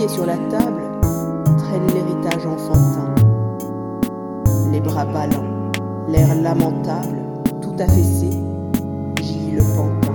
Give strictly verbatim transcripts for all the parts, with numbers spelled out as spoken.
lit et sur la table traîne l'héritage enfantin. Les bras ballants, l'air lamentable, tout affaissé, gît le pantin.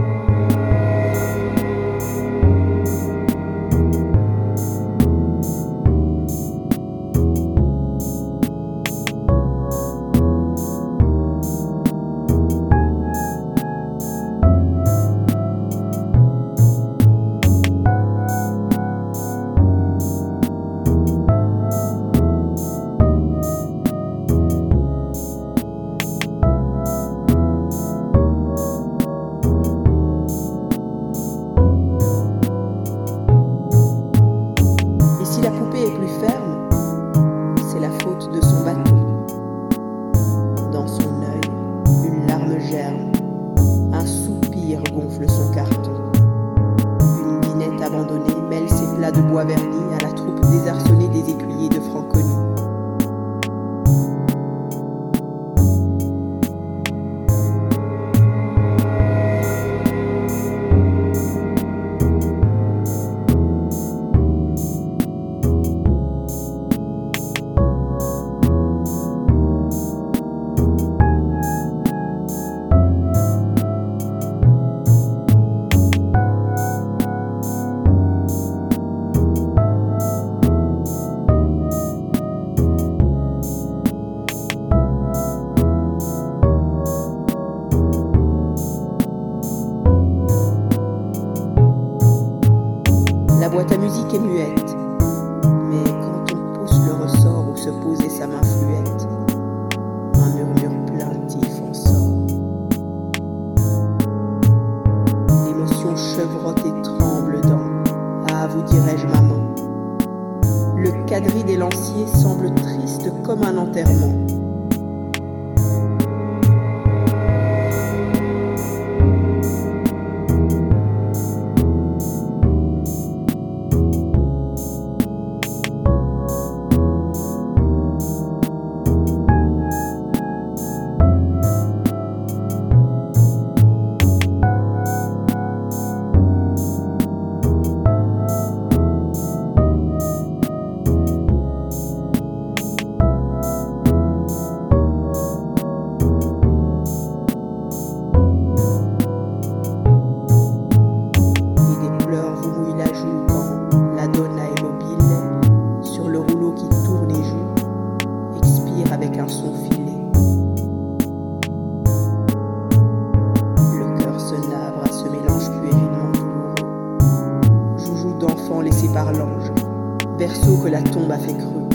Si la poupée est plus ferme, c'est la faute de son bâton. Dans son œil, une larme germe, un soupir gonfle son carton. Une minette abandonnée mêle ses plats de bois verni à la troupe désarçonnée des écuyers de Franconie. La boîte à musique est muette, mais quand on pousse le ressort où se posait sa main fluette, un murmure plaintif en sort. L'émotion chevrotte et tremble dans « Ah, vous dirais-je, maman ». Le quadrille des lanciers semble triste comme un enterrement. Avec un son filé. Le cœur se navre à ce mélange puérilement douloureux. Joujou d'enfant laissé par l'ange, berceau que la tombe a fait creux.